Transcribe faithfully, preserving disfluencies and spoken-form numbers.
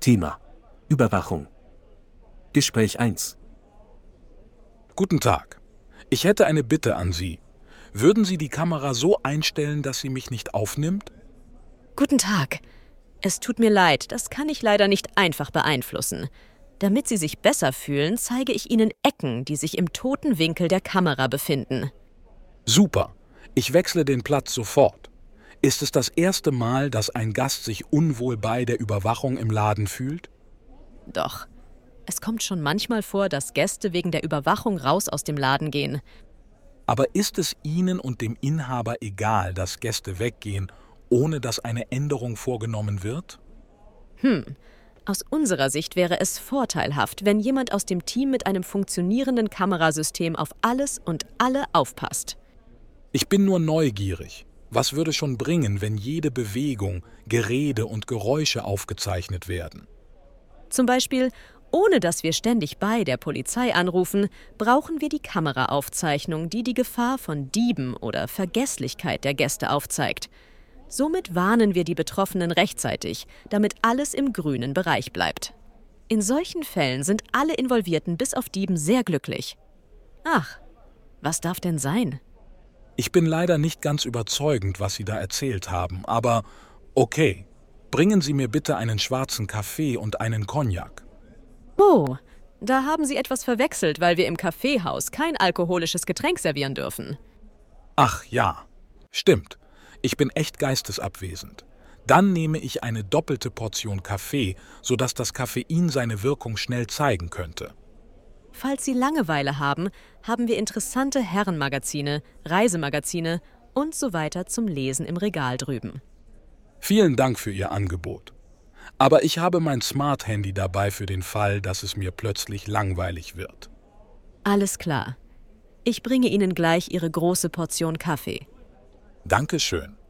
Thema: Überwachung. Gespräch eins. Guten Tag. Ich hätte eine Bitte an Sie. Würden Sie die Kamera so einstellen, dass sie mich nicht aufnimmt? Guten Tag. Es tut mir leid, das kann ich leider nicht einfach beeinflussen. Damit Sie sich besser fühlen, zeige ich Ihnen Ecken, die sich im toten Winkel der Kamera befinden. Super. Ich wechsle den Platz sofort. Ist es das erste Mal, dass ein Gast sich unwohl bei der Überwachung im Laden fühlt? Doch. Es kommt schon manchmal vor, dass Gäste wegen der Überwachung raus aus dem Laden gehen. Aber ist es Ihnen und dem Inhaber egal, dass Gäste weggehen, ohne dass eine Änderung vorgenommen wird? Hm. Aus unserer Sicht wäre es vorteilhaft, wenn jemand aus dem Team mit einem funktionierenden Kamerasystem auf alles und alle aufpasst. Ich bin nur neugierig. Was würde schon bringen, wenn jede Bewegung, Gerede und Geräusche aufgezeichnet werden? Zum Beispiel, ohne dass wir ständig bei der Polizei anrufen, brauchen wir die Kameraaufzeichnung, die die Gefahr von Dieben oder Vergesslichkeit der Gäste aufzeigt. Somit warnen wir die Betroffenen rechtzeitig, damit alles im grünen Bereich bleibt. In solchen Fällen sind alle Involvierten bis auf Dieben sehr glücklich. Ach, was darf denn sein? Ich bin leider nicht ganz überzeugend, was Sie da erzählt haben, aber okay. Bringen Sie mir bitte einen schwarzen Kaffee und einen Cognac. Oh, da haben Sie etwas verwechselt, weil wir im Kaffeehaus kein alkoholisches Getränk servieren dürfen. Ach ja, stimmt. Ich bin echt geistesabwesend. Dann nehme ich eine doppelte Portion Kaffee, sodass das Koffein seine Wirkung schnell zeigen könnte. Falls Sie Langeweile haben, haben wir interessante Herrenmagazine, Reisemagazine und so weiter zum Lesen im Regal drüben. Vielen Dank für Ihr Angebot. Aber ich habe mein Smart-Handy dabei für den Fall, dass es mir plötzlich langweilig wird. Alles klar. Ich bringe Ihnen gleich Ihre große Portion Kaffee. Dankeschön.